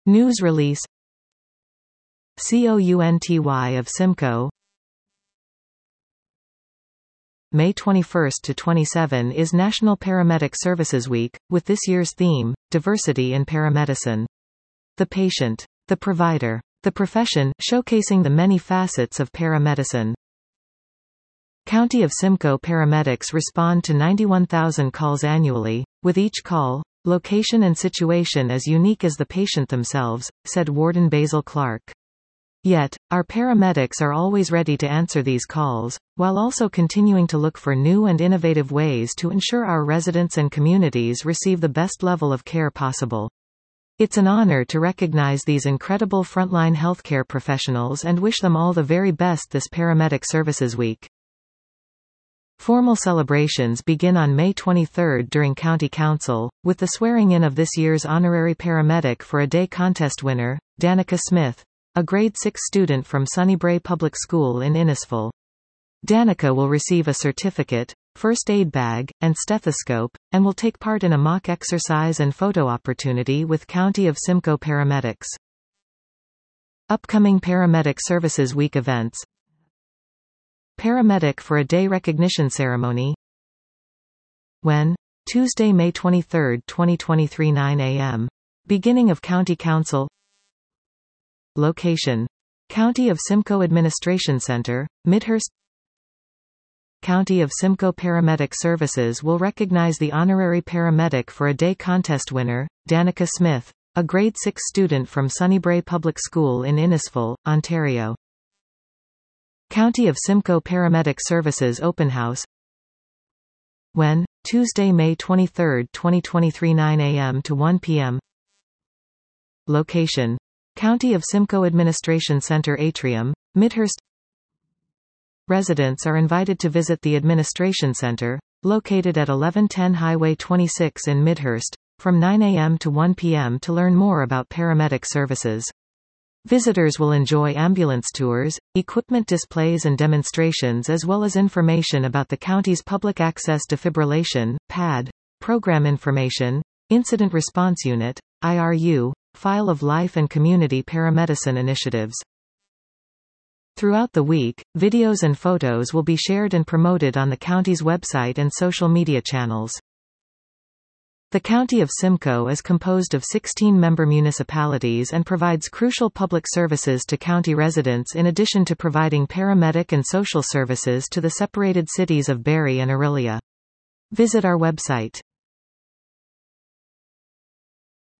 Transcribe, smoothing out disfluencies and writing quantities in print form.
News release. COUNTY of Simcoe. May 21 to 27 is National Paramedic Services Week, with this year's theme, Diversity in Paramedicine. The patient, the provider, the profession, showcasing the many facets of paramedicine. County of Simcoe paramedics respond to 91,000 calls annually, with each call, location and situation as unique as the patient themselves, said Warden Basil Clark. Yet, our paramedics are always ready to answer these calls, while also continuing to look for new and innovative ways to ensure our residents and communities receive the best level of care possible. It's an honor to recognize these incredible frontline healthcare professionals and wish them all the very best this Paramedic Services Week. Formal celebrations begin on May 23 during County Council, with the swearing-in of this year's Honorary Paramedic for a Day contest winner, Danica Smith, a grade 6 student from Sunnybray Public School in Innisfil. Danica will receive a certificate, first aid bag, and stethoscope, and will take part in a mock exercise and photo opportunity with County of Simcoe paramedics. Upcoming Paramedic Services Week events. Paramedic for a Day recognition ceremony. When? Tuesday, May 23, 2023, 9 a.m. Beginning of County Council. Location: County of Simcoe Administration Center, Midhurst. County of Simcoe Paramedic Services will recognize the Honorary Paramedic for a Day contest winner, Danica Smith, a grade 6 student from Sunnybray Public School in Innisfil, Ontario. County of Simcoe Paramedic Services Open House. When? Tuesday, May 23, 2023, 9 a.m. to 1 p.m. Location: County of Simcoe Administration Center Atrium, Midhurst. Residents are invited to visit the Administration Center, located at 1110 Highway 26 in Midhurst, from 9 a.m. to 1 p.m. to learn more about paramedic services. Visitors will enjoy ambulance tours, equipment displays and demonstrations, as well as information about the county's Public Access Defibrillation (PAD) program, information, Incident Response Unit (IRU), File of Life and Community Paramedicine initiatives. Throughout the week, videos and photos will be shared and promoted on the county's website and social media channels. The County of Simcoe is composed of 16 member municipalities and provides crucial public services to county residents in addition to providing paramedic and social services to the separated cities of Barrie and Orillia. Visit our website.